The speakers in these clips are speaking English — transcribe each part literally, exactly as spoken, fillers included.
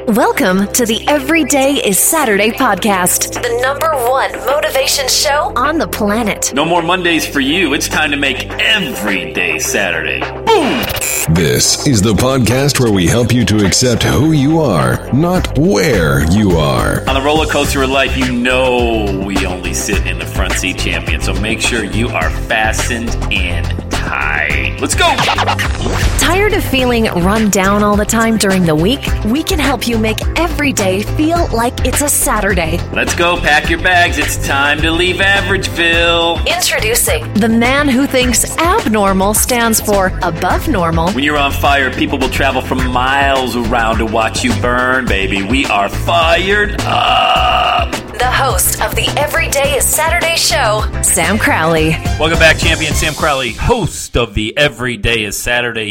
Welcome to the Everyday is Saturday podcast, the number one motivation show on the planet. No more Mondays for you. It's time to make every day Saturday. Boom! This is the podcast where we help you to accept who you are, not where you are. On the roller coaster of life, you know we only sit in the front seat, champion. So make sure you are fastened in tight. Let's go! Tired of feeling run down all the time during the week? We can help you make every day feel like it's a Saturday. Let's go, pack your bags. It's time to leave Averageville. Introducing the man who thinks abnormal stands for above normal. When you're on fire, people will travel from miles around to watch you burn, baby. We are fired up. The host of the Everyday is Saturday show, Sam Crowley. Welcome back, champion. Sam Crowley, host of the Everyday is Saturday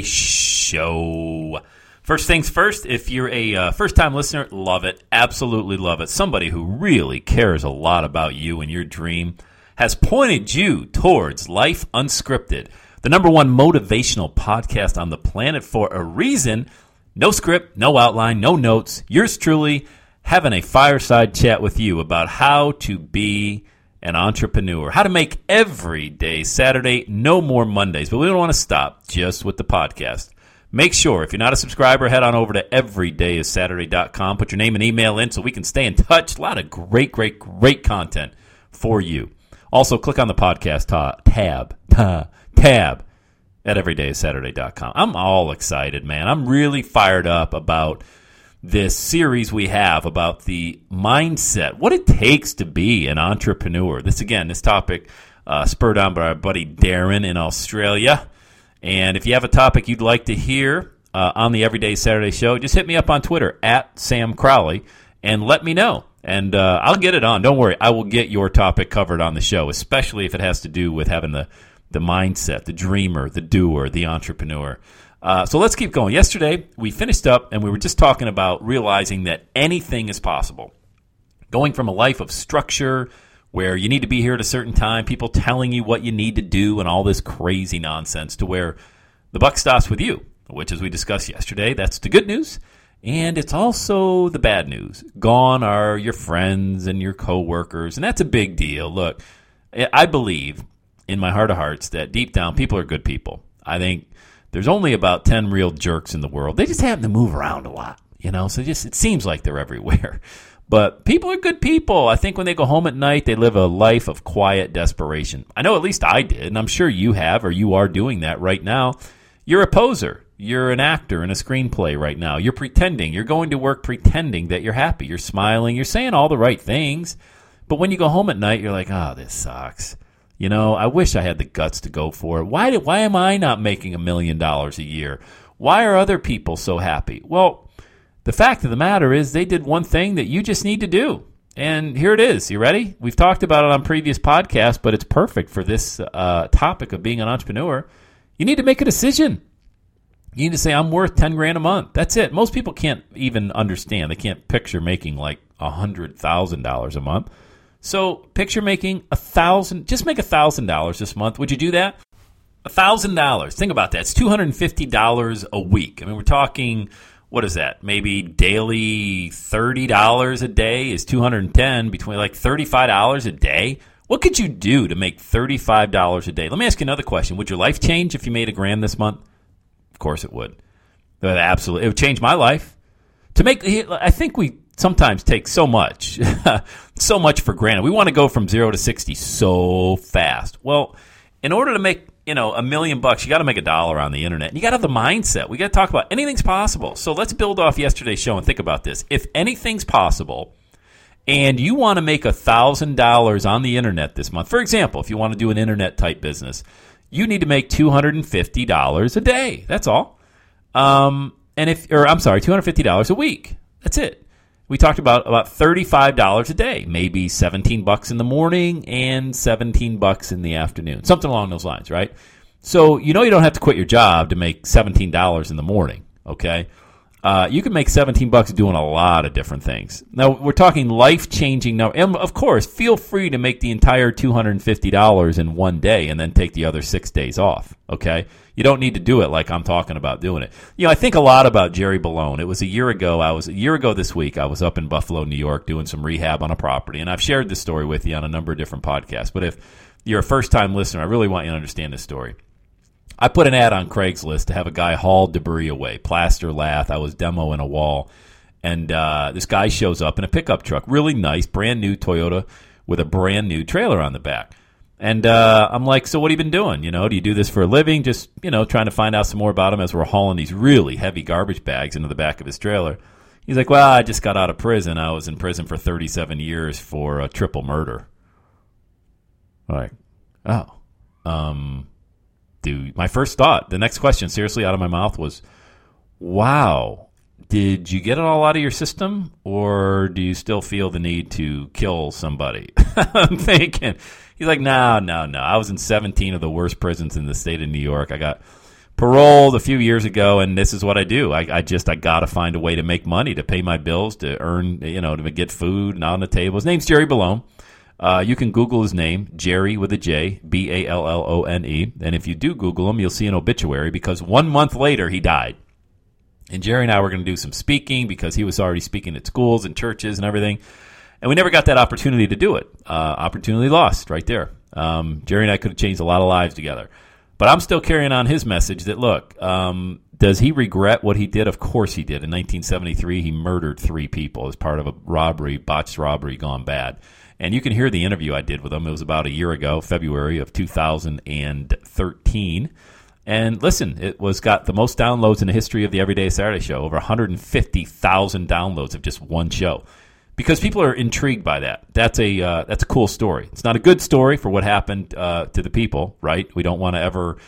show. First things first, if you're a uh, first-time listener, love it. Absolutely love it. Somebody who really cares a lot about you and your dream has pointed you towards Life Unscripted, the number one motivational podcast on the planet for a reason. No script, no outline, no notes. Yours truly having a fireside chat with you about how to be an entrepreneur, how to make every day Saturday, no more Mondays. But we don't want to stop just with the podcast. Make sure, if you're not a subscriber, head on over to everyday is saturday dot com. Put your name and email in so we can stay in touch. A lot of great, great, great content for you. Also, click on the podcast ta- tab, ta- tab at everyday is saturday dot com. I'm all excited, man. I'm really fired up about this series we have about the mindset, what it takes to be an entrepreneur. This, again, this topic uh, spurred on by our buddy Darren in Australia. And if you have a topic you'd like to hear uh, on the Everyday Saturday show, just hit me up on Twitter, at Sam Crowley, and let me know. And uh, I'll get it on. Don't worry. I will get your topic covered on the show, especially if it has to do with having the, the mindset, the dreamer, the doer, the entrepreneur. Uh, so let's keep going. Yesterday, we finished up, and we were just talking about realizing that anything is possible. Going from a life of structure, where you need to be here at a certain time, people telling you what you need to do, and all this crazy nonsense, to where the buck stops with you, which, as we discussed yesterday, that's the good news, and it's also the bad news. Gone are your friends and your coworkers, and that's a big deal. Look, I believe in my heart of hearts that deep down, people are good people. I think there's only about ten real jerks in the world. They just happen to move around a lot, you know, so just it seems like they're everywhere. But people are good people. I think when they go home at night, they live a life of quiet desperation. I know at least I did, and I'm sure you have, or you are doing that right now. You're a poser. You're an actor in a screenplay right now. You're pretending. You're going to work pretending that you're happy. You're smiling. You're saying all the right things. But when you go home at night, you're like, oh, this sucks. You know, I wish I had the guts to go for it. Why did, why am I not making a million dollars a year? Why are other people so happy? Well, the fact of the matter is they did one thing that you just need to do. And here it is. You ready? We've talked about it on previous podcasts, but it's perfect for this uh, topic of being an entrepreneur. You need to make a decision. You need to say, I'm worth ten grand a month. That's it. Most people can't even understand. They can't picture making like one hundred thousand dollars a month. So picture making a thousand, just make a thousand dollars this month. Would you do that? A thousand dollars. Think about that. It's two hundred fifty dollars a week. I mean, we're talking, what is that? Maybe daily thirty dollars a day is two hundred ten, between like thirty-five dollars a day. What could you do to make thirty-five dollars a day? Let me ask you another question. Would your life change if you made a grand this month? Of course it would. Absolutely. It would change my life. To make, I think we sometimes take so much, so much for granted. We want to go from zero to sixty so fast. Well, in order to make, you know, a million bucks, you got to make a dollar on the internet. You got to have the mindset. We got to talk about anything's possible. So let's build off yesterday's show and think about this. If anything's possible, and you want to make one thousand dollars on the internet this month, for example, if you want to do an internet type business, you need to make two hundred fifty dollars a day. That's all. Um, and if, or I'm sorry, two hundred fifty dollars a week. That's it. We talked about about thirty-five dollars a day, maybe seventeen bucks in the morning and seventeen bucks in the afternoon, something along those lines, right? So you know you don't have to quit your job to make seventeen dollars in the morning, okay? Uh, you can make seventeen bucks doing a lot of different things. Now, we're talking life-changing. Now, and of course, feel free to make the entire two hundred fifty dollars in one day and then take the other six days off, okay? You don't need to do it like I'm talking about doing it. You know, I think a lot about Jerry Bellone. It was a year ago. I was a year ago this week. I was up in Buffalo, New York, doing some rehab on a property, and I've shared this story with you on a number of different podcasts. But if you're a first-time listener, I really want you to understand this story. I put an ad on Craigslist to have a guy haul debris away, plaster, lath. I was demoing a wall, and uh, this guy shows up in a pickup truck, really nice, brand new Toyota with a brand new trailer on the back. And uh, I'm like, so what have you been doing? You know, do you do this for a living? Just, you know, trying to find out some more about him as we're hauling these really heavy garbage bags into the back of his trailer. He's like, well, I just got out of prison. I was in prison for thirty-seven years for a triple murder. I'm like, oh, um... Dude, my first thought, the next question, seriously, out of my mouth was, wow, did you get it all out of your system, or do you still feel the need to kill somebody? I'm thinking, he's like, no, no, no. I was in seventeen of the worst prisons in the state of New York. I got paroled a few years ago, and this is what I do. I, I just, I got to find a way to make money, to pay my bills, to earn, you know, to get food and on the table. His name's Jerry Bellone. Uh, you can Google his name, Jerry with a J, B A L L O N E. And if you do Google him, you'll see an obituary because one month later he died. And Jerry and I were going to do some speaking because he was already speaking at schools and churches and everything. And we never got that opportunity to do it. Uh, opportunity lost right there. Um, Jerry and I could have changed a lot of lives together. But I'm still carrying on his message that, look, um, does he regret what he did? Of course he did. In nineteen seventy-three, he murdered three people as part of a robbery, botched robbery gone bad. And you can hear the interview I did with him. It was about a year ago, February of two thousand thirteen. And listen, it was got the most downloads in the history of the Everyday Saturday Show, over one hundred fifty thousand downloads of just one show. Because people are intrigued by that. That's a uh, that's a cool story. It's not a good story for what happened uh, to the people, right? We don't want to ever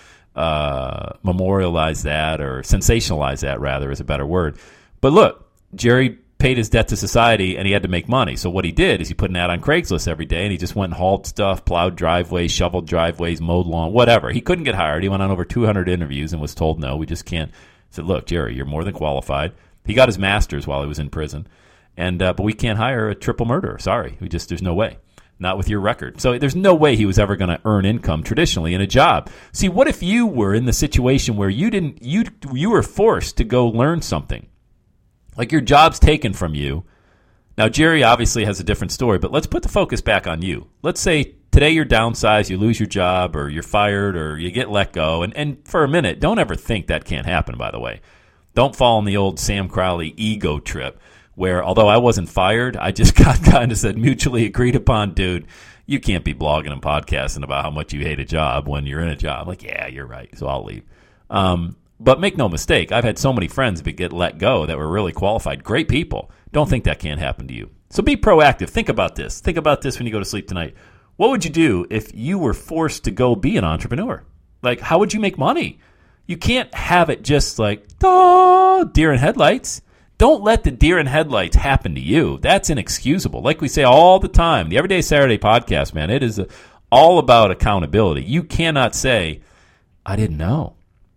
uh, memorialize that or sensationalize that, rather, is a better word. But look, Jerry paid his debt to society, and he had to make money. So what he did is he put an ad on Craigslist every day, and he just went and hauled stuff, plowed driveways, shoveled driveways, mowed lawn, whatever. He couldn't get hired. He went on over two hundred interviews and was told, no, we just can't. I said, look, Jerry, you're more than qualified. He got his master's while he was in prison, and uh, but we can't hire a triple murderer. Sorry. We just there's no way. Not with your record. So there's no way he was ever going to earn income traditionally in a job. See, what if you were in the situation where you didn't you you were forced to go learn something? Like your job's taken from you. Now, Jerry obviously has a different story, but let's put the focus back on you. Let's say today you're downsized, you lose your job, or you're fired, or you get let go. And, and for a minute, don't ever think that can't happen, by the way. Don't fall on the old Sam Crowley ego trip where, although I wasn't fired, I just got kind of said mutually agreed upon, dude, you can't be blogging and podcasting about how much you hate a job when you're in a job. Like, yeah, you're right, so I'll leave. Um But make no mistake, I've had so many friends that get let go that were really qualified. Great people. Don't think that can't happen to you. So be proactive. Think about this. Think about this when you go to sleep tonight. What would you do if you were forced to go be an entrepreneur? Like, how would you make money? You can't have it just like, oh, deer in headlights. Don't let the deer in headlights happen to you. That's inexcusable. Like we say all the time, the Everyday Saturday podcast, man, it is a, all about accountability. You cannot say, I didn't know.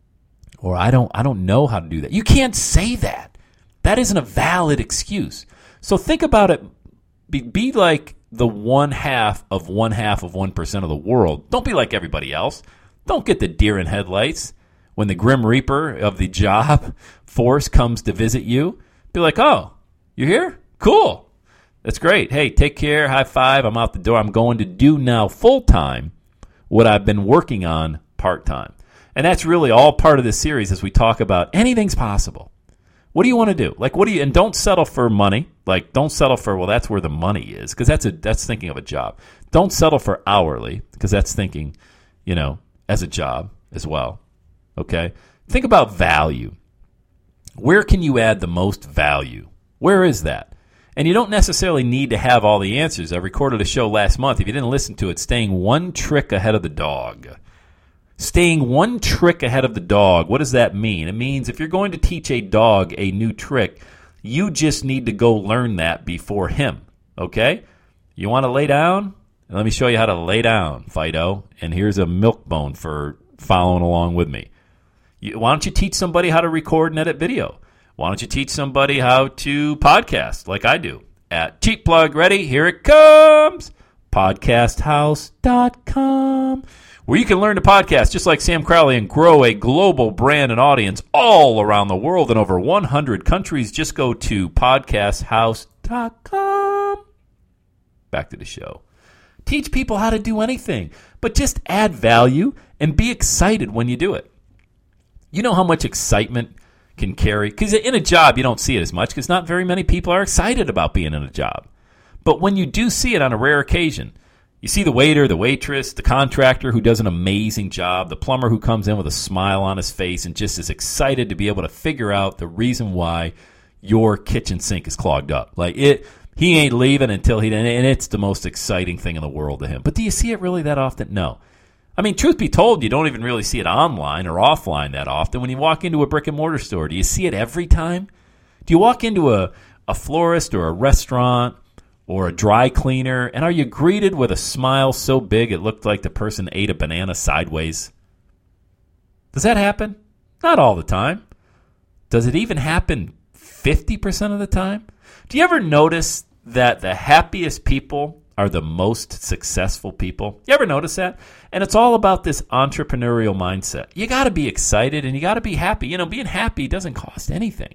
Or I don't I don't know how to do that. You can't say that. That isn't a valid excuse. So think about it. Be, be like the one half of one half of one percent of the world. Don't be like everybody else. Don't get the deer in headlights when the Grim Reaper of the job force comes to visit you. Be like, oh, you're here? Cool. That's great. Hey, take care. High five. I'm out the door. I'm going to do now full time what I've been working on part time. And that's really all part of this series as we talk about anything's possible. What do you want to do? Like, what do you, and don't settle for money. Like, don't settle for, well, that's where the money is, because that's a, that's thinking of a job. Don't settle for hourly, because that's thinking, you know, as a job as well. Okay? Think about value. Where can you add the most value? Where is that? And you don't necessarily need to have all the answers. I recorded a show last month. If you didn't listen to it, Staying One Trick Ahead of the Dog. Staying one trick ahead of the dog. What does that mean? It means if you're going to teach a dog a new trick, you just need to go learn that before him. Okay? You want to lay down? Let me show you how to lay down, Fido. And here's a milk bone for following along with me. You, why don't you teach somebody how to record and edit video? Why don't you teach somebody how to podcast like I do? At Cheap Plug, ready? Here it comes. podcast house dot com, where you can learn to podcast just like Sam Crowley and grow a global brand and audience all around the world in over one hundred countries. Just go to podcast house dot com. Back to the show. Teach people how to do anything, but just add value and be excited when you do it. You know how much excitement can carry? Because in a job, you don't see it as much because not very many people are excited about being in a job. But when you do see it on a rare occasion, you see the waiter, the waitress, the contractor who does an amazing job, the plumber who comes in with a smile on his face and just is excited to be able to figure out the reason why your kitchen sink is clogged up. Like it, he ain't leaving until he, and it's the most exciting thing in the world to him. But do you see it really that often? No. I mean, truth be told, you don't even really see it online or offline that often. When you walk into a brick and mortar store, do you see it every time? Do you walk into a, a florist or a restaurant or a dry cleaner, and are you greeted with a smile so big it looked like the person ate a banana sideways? Does that happen? Not all the time. Does it even happen fifty percent of the time? Do you ever notice that the happiest people are the most successful people? You ever notice that? And it's all about this entrepreneurial mindset. You got to be excited and you got to be happy. You know, being happy doesn't cost anything.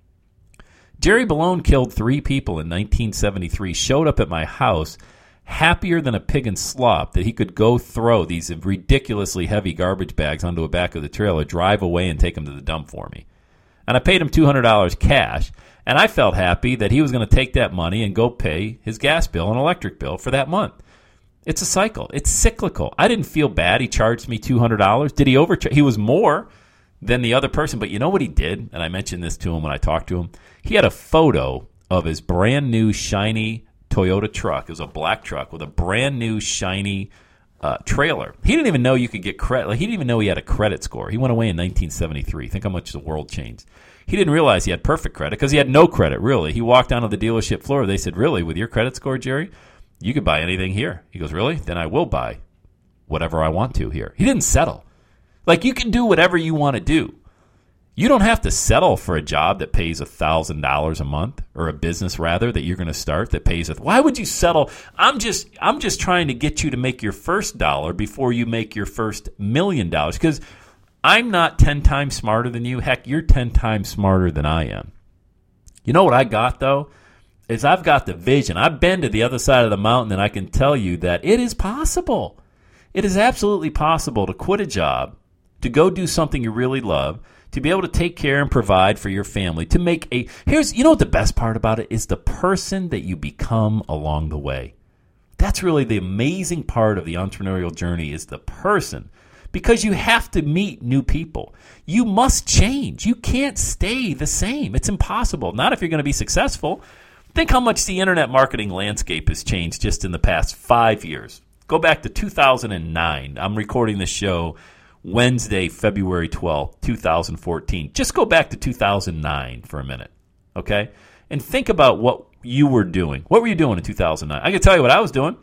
Jerry Bellone killed three people in nineteen seventy-three, showed up at my house happier than a pig in slop that he could go throw these ridiculously heavy garbage bags onto the back of the trailer, drive away, and take them to the dump for me. And I paid him two hundred dollars cash, and I felt happy that he was going to take that money and go pay his gas bill and electric bill for that month. It's a cycle. It's cyclical. I didn't feel bad. He charged me two hundred dollars. Did he overcharge? He was more than the other person. But you know what he did? And I mentioned this to him when I talked to him. He had a photo of his brand new shiny Toyota truck. It was a black truck with a brand new shiny uh, trailer. He didn't even know you could get credit. Like, he didn't even know he had a credit score. He went away in nineteen seventy-three. Think how much the world changed. He didn't realize he had perfect credit because he had no credit, really. He walked onto the dealership floor. They said, really, with your credit score, Jerry, you could buy anything here. He goes, really? Then I will buy whatever I want to here. He didn't settle. Like, you can do whatever you want to do. You don't have to settle for a job that pays one thousand dollars a month, or a business, rather, that you're going to start that pays a... Why would you settle? I'm just I'm just trying to get you to make your first dollar before you make your first million dollars, because I'm not ten times smarter than you. Heck, you're ten times smarter than I am. You know what I got, though? Is I've got the vision. I've been to the other side of the mountain, and I can tell you that it is possible. It is absolutely possible to quit a job, to go do something you really love, to be able to take care and provide for your family, to make a... Here's, you know what the best part about it is? The person that you become along the way. That's really the amazing part of the entrepreneurial journey, is the person. Because you have to meet new people. You must change. You can't stay the same. It's impossible. Not if you're going to be successful. Think how much the internet marketing landscape has changed just in the past five years. Go back to two thousand nine. I'm recording this show Wednesday, February twelfth, two thousand fourteen. Just go back to two thousand nine for a minute, okay? And think about what you were doing. What were you doing in two thousand nine? I can tell you what I was doing.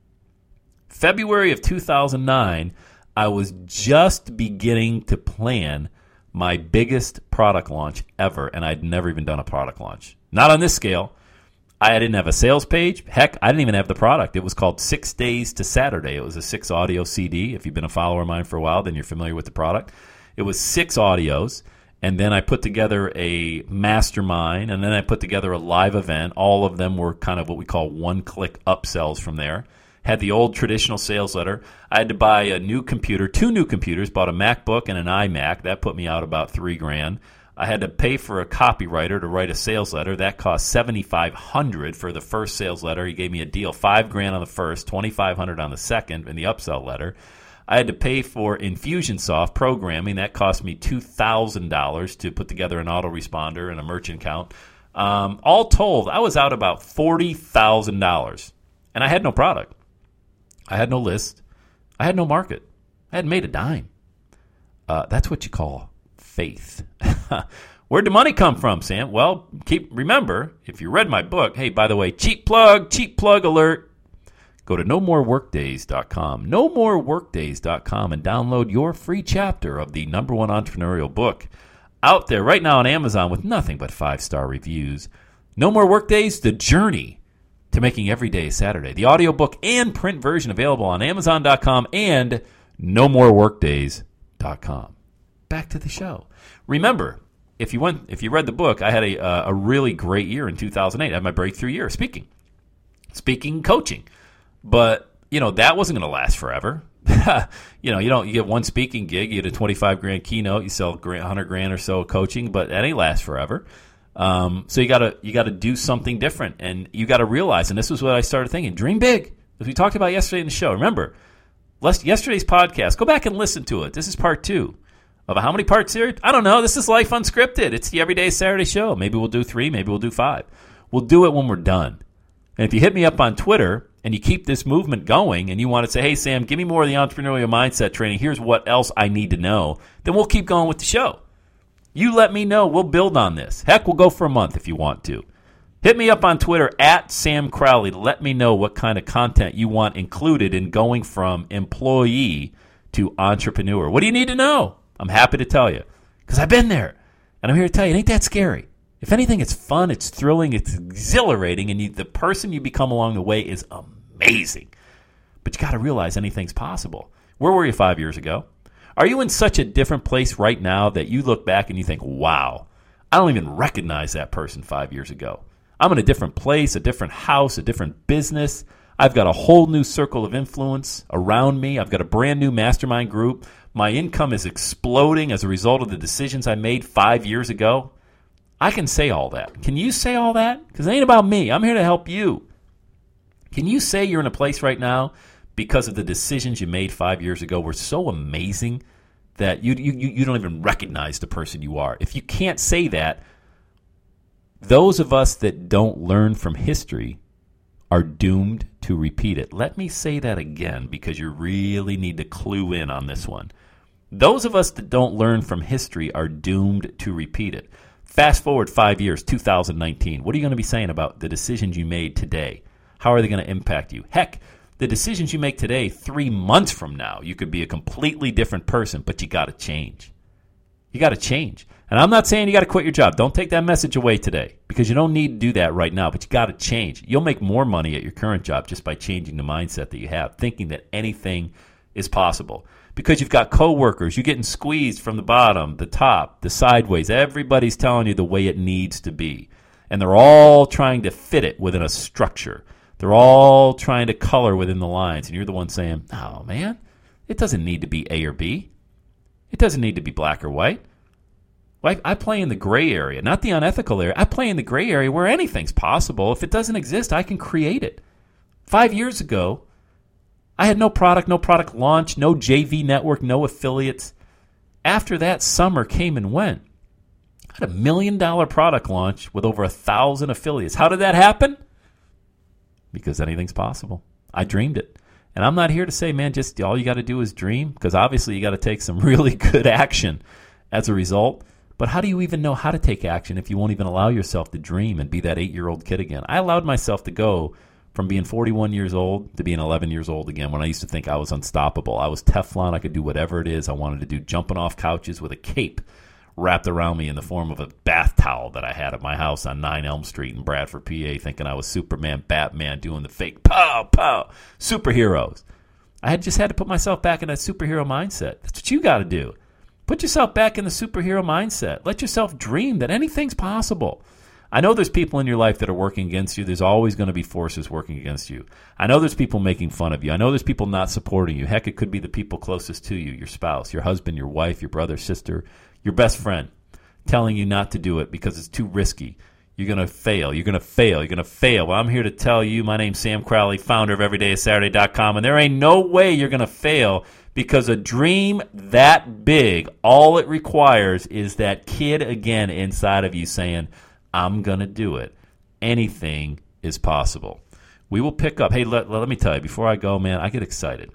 February of two thousand nine, I was just beginning to plan my biggest product launch ever, and I'd never even done a product launch. Not on this scale. I didn't have a sales page. Heck, I didn't even have the product. It was called Six Days to Saturday. It was a six audio C D. If you've been a follower of mine for a while, then you're familiar with the product. It was six audios, and then I put together a mastermind, and then I put together a live event. All of them were kind of what we call one-click upsells from there. Had the old traditional sales letter. I had to buy a new computer, two new computers, bought a MacBook and an iMac. That put me out about three grand. I had to pay for a copywriter to write a sales letter. That cost seventy-five hundred dollars for the first sales letter. He gave me a deal, five grand on the first, twenty-five hundred dollars on the second in the upsell letter. I had to pay for Infusionsoft programming. That cost me two thousand dollars to put together an autoresponder and a merchant count. Um, all told, I was out about forty thousand dollars, and I had no product. I had no list. I had no market. I hadn't made a dime. Uh, that's what you call faith. Where'd the money come from, Sam? Well, keep remember, if you read my book, hey, by the way, cheap plug, cheap plug alert. Go to no more workdays dot com, no more workdays dot com, and download your free chapter of the number one entrepreneurial book out there right now on Amazon with nothing but five-star reviews. No More Workdays, The Journey to Making Every Day a Saturday. The audiobook and print version available on Amazon dot com and no more workdays dot com. Back to the show. Remember, if you went, if you read the book, I had a, uh, a really great year in two thousand eight. I had my breakthrough year speaking. Speaking, coaching. But, you know, that wasn't going to last forever. you know, you don't, you get one speaking gig, you get a twenty-five grand keynote, you sell one hundred grand or so coaching, but that ain't last forever. Um, so you gotta, you gotta do something different, and you gotta realize, and this was what I started thinking, dream big, as we talked about yesterday in the show. Remember, yesterday's podcast, go back and listen to it. This is part two of a how many part series? I don't know. This is Life Unscripted. It's the Everyday Saturday show. Maybe we'll do three, maybe we'll do five. We'll do it when we're done. And if you hit me up on Twitter and you keep this movement going and you want to say, hey, Sam, give me more of the entrepreneurial mindset training. Here's what else I need to know. Then we'll keep going with the show. You let me know. We'll build on this. Heck, we'll go for a month if you want to. Hit me up on Twitter at Sam Crowley. Let me know what kind of content you want included in going from employee to entrepreneur. What do you need to know? I'm happy to tell you because I've been there. And I'm here to tell you, it ain't that scary. If anything, it's fun, it's thrilling, it's exhilarating, and you, the person you become along the way is amazing. But you got to realize anything's possible. Where were you five years ago? Are you in such a different place right now that you look back and you think, wow, I don't even recognize that person five years ago. I'm in a different place, a different house, a different business. I've got a whole new circle of influence around me. I've got a brand new mastermind group. My income is exploding as a result of the decisions I made five years ago. I can say all that. Can you say all that? Because it ain't about me. I'm here to help you. Can you say you're in a place right now because of the decisions you made five years ago were so amazing that you, you, you don't even recognize the person you are? If you can't say that, those of us that don't learn from history are doomed to repeat it. Let me say that again because you really need to clue in on this one. Those of us that don't learn from history are doomed to repeat it. Fast forward five years, two thousand nineteen. What are you going to be saying about the decisions you made today? How are they going to impact you? Heck, the decisions you make today, three months from now, you could be a completely different person, but you got to change. You got to change. And I'm not saying you got to quit your job. Don't take that message away today because you don't need to do that right now, but you got to change. You'll make more money at your current job just by changing the mindset that you have, thinking that anything is possible. Because you've got coworkers, you're getting squeezed from the bottom, the top, the sideways. Everybody's telling you the way it needs to be. And they're all trying to fit it within a structure. They're all trying to color within the lines. And you're the one saying, oh, man, it doesn't need to be A or B. It doesn't need to be black or white. Well, I, I play in the gray area, not the unethical area. I play in the gray area where anything's possible. If it doesn't exist, I can create it. Five years ago, I had no product, no product launch, no J V network, no affiliates. After that summer came and went, I had a million dollar product launch with over a thousand affiliates. How did that happen? Because anything's possible. I dreamed it. And I'm not here to say, man, just all you got to do is dream, because obviously you got to take some really good action as a result. But how do you even know how to take action if you won't even allow yourself to dream and be that eight-year-old kid again? I allowed myself to go from being forty-one years old to being eleven years old again when I used to think I was unstoppable. I was Teflon. I could do whatever it is I wanted to do, jumping off couches with a cape wrapped around me in the form of a bath towel that I had at my house on nine Elm Street in Bradford, P A, thinking I was Superman, Batman, doing the fake pow, pow, superheroes. I had just had to put myself back in that superhero mindset. That's what you got to do. Put yourself back in the superhero mindset. Let yourself dream that anything's possible. I know there's people in your life that are working against you. There's always going to be forces working against you. I know there's people making fun of you. I know there's people not supporting you. Heck, it could be the people closest to you, your spouse, your husband, your wife, your brother, sister, your best friend, telling you not to do it because it's too risky. You're going to fail. You're going to fail. You're going to fail. Well, I'm here to tell you, my name's Sam Crowley, founder of every day is saturday dot com, and there ain't no way you're going to fail because a dream that big, all it requires is that kid again inside of you saying, I'm going to do it. Anything is possible. We will pick up. Hey, let, let me tell you, before I go, man, I get excited.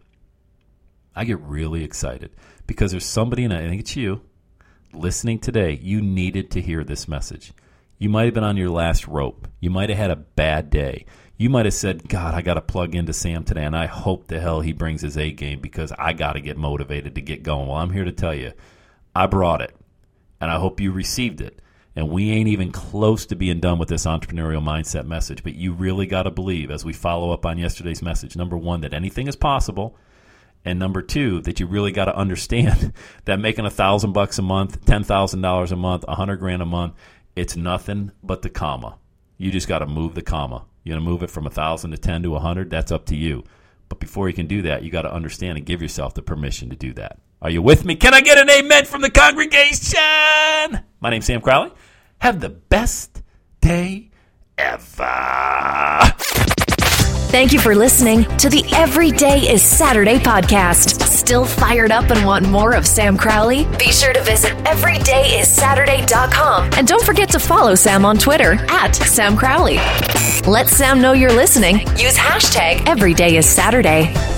I get really excited because there's somebody, and I think it's you, listening today. You needed to hear this message. You might have been on your last rope. You might have had a bad day. You might have said, God, I got to plug into Sam today, and I hope the hell he brings his A game because I got to get motivated to get going. Well, I'm here to tell you, I brought it. and I hope you received it. And we ain't even close to being done with this entrepreneurial mindset message, but you really got to believe, as we follow up on yesterday's message, number one, that anything is possible, and number two, that you really got to understand that making a thousand bucks a month, ten thousand dollars a month, a hundred grand a month, it's nothing but the comma. You just got to move the comma. You're going to move it from a thousand to ten to a hundred. That's up to you. But before you can do that, you got to understand and give yourself the permission to do that. Are you with me? Can I get an amen from the congregation? My name's Sam Crowley. Have the best day ever. Thank you for listening to the Every Day is Saturday podcast. Still fired up and want more of Sam Crowley? Be sure to visit every day is saturday dot com. And don't forget to follow Sam on Twitter at Sam Crowley. Let Sam know you're listening. Use hashtag Every Day is Saturday.